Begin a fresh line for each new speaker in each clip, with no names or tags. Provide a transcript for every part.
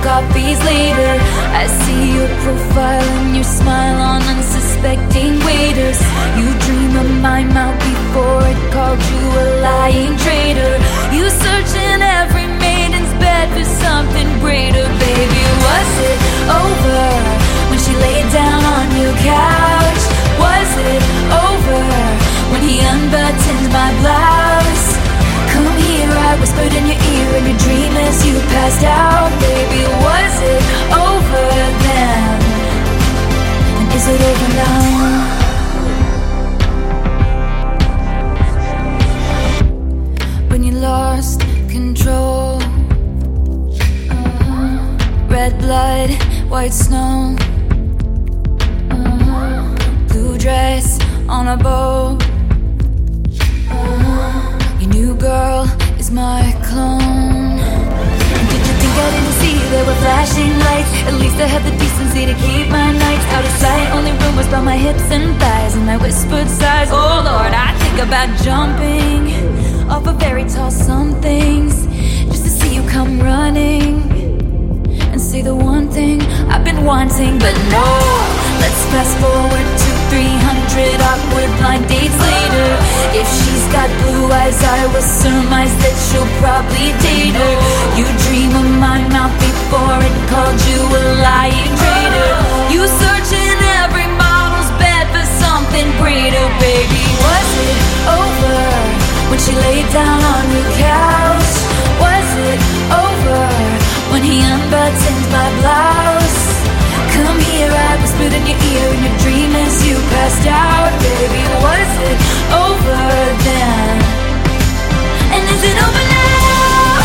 coffees later. I see your profile and your smile on unsuspecting waiters. You dream of my mouth before it called you a lying traitor. You search in every maiden's bed for something greater. Baby, was it over when she laid down on your couch? Was it over when he unbuttoned my blouse? Come here, I whispered in your ear in your dream as you passed out. Baby, was it over then? And is it over now? When you lost control, red blood, white snow, blue dress on a boat. Your new girl is my clone. And did you think I didn't see there were flashing lights? At least I had the decency to keep my nights out of sight. Only rumors about my hips and thighs and my whispered sighs. Oh Lord, I think about jumping off of very tall somethings just to see you come running and say the one thing I've been wanting. But no, let's fast forward to 300 awkward blind dates later. If she's got blue eyes, I will surmise that she'll probably date her. You dream of my mouth before it called you a lying traitor. You search in every model's bed for something greater. Baby, was it over when she laid down on your couch? Was it over when he unbuttoned my blouse? Come here, I whispered in your ear in your dream as you passed out. Baby, was it over then? And is it over now?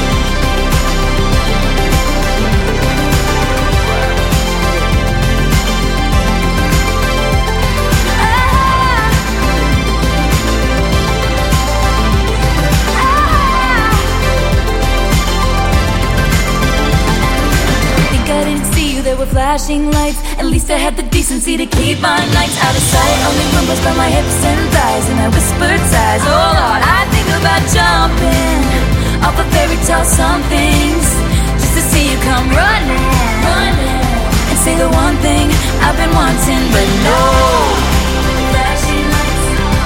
There were flashing lights. At least I had the decency to keep my nights out of sight. Only rumors about my hips and thighs and my whispered sighs. Oh Lord, I think about jumping off of fairy tale somethings just to see you come running and say the one thing I've been wanting. But no flashing lights.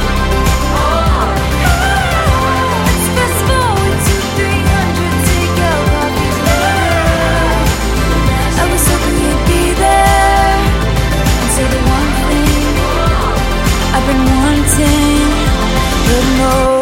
Let's fast forward to 300 takeout coffees later. I was hoping you'd be there and say the one thing I've been wanting. But no.